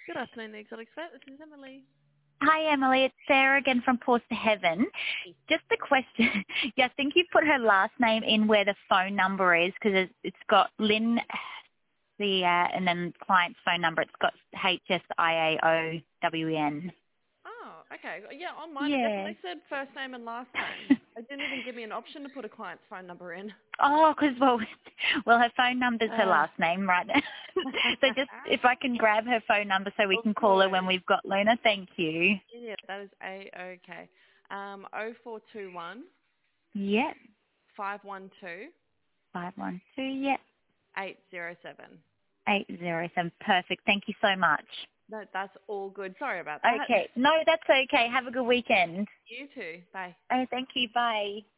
Good afternoon, the Exotic Vet. This is Emily. Hi, Emily. It's Sarah again from Paws to Heaven. Just a question. Yeah, I think you put her last name in where the phone number is because it's got Lynn, and then client's phone number. It's got HSIAOWEN. Oh, okay. Yeah, on mine it Yeah. definitely said first name and last name. It didn't even give me an option to put a client's phone number in. Oh, because, well, her phone number's her last name, right? So just if I can grab her phone number so we Of can call her course. when we've got Luna. Thank you. Yeah, that is A-OK. 0421 Yep. 512 512, yep. 807. 807. Perfect. Thank you so much. No, that's all good. Sorry about that. Okay. No, that's okay. Have a good weekend. You too. Bye. Oh, thank you. Bye.